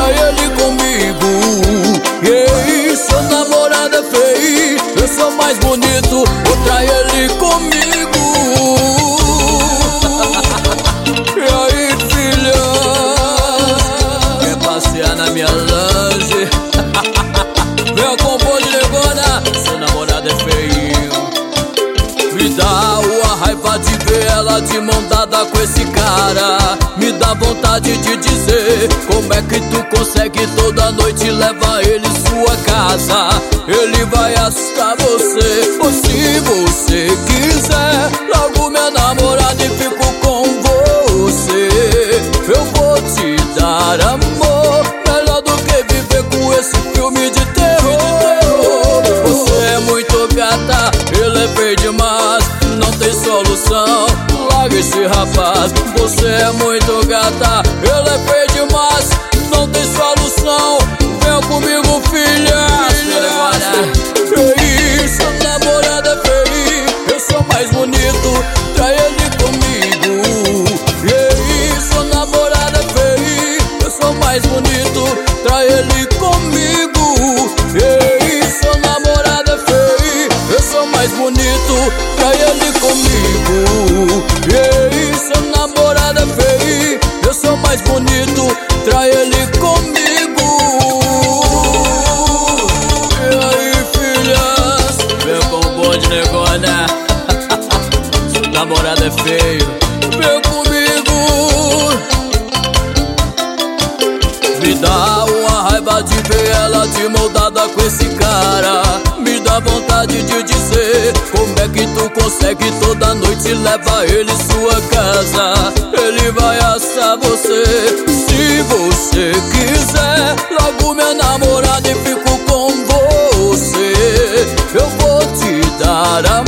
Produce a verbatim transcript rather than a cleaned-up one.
trai ele comigo. E aí, seu namorado é feio, eu sou mais bonito, ou trai ele comigo. E aí, filha, quer passear na minha lanche? Vem com pão de negona, seu namorado é feio. Me dá uma raiva de ver ela de mão dada com esse cara. Me dá vontade de dizer, como é que tu consegue toda noite levar ele em sua casa? Ele vai assustar você. Ou se você quiser, logo minha namorada e fico com você. Eu vou te dar amor, melhor do que viver com esse filme de terror. Você é muito gata, ele é feio demais, não tem solução, larga esse rapaz. Você é muito gata, ele é feio demais, não tem solução, vem comigo, filha. Ei, seu namorado é feio, eu sou mais bonito, trai ele comigo. Ei, seu namorado é feio, eu sou mais bonito, trai ele comigo. Ei, seu namorado é feio, eu sou mais bonito, trai ele comigo. Ei, seu namorado é feio, eu sou mais bonito, trai ele comigo. E aí, filhas, vem com um bom de negona. Seu namorado é feio, vem comigo. Me dá uma raiva de ver ela de moldada com esse cara. Me dá vontade de dizer, como é que tu consegue toda noite levar ele em sua casa? Ele vai assar você. Se você quiser, logo minha namorada e fico com você. Eu vou te dar amor,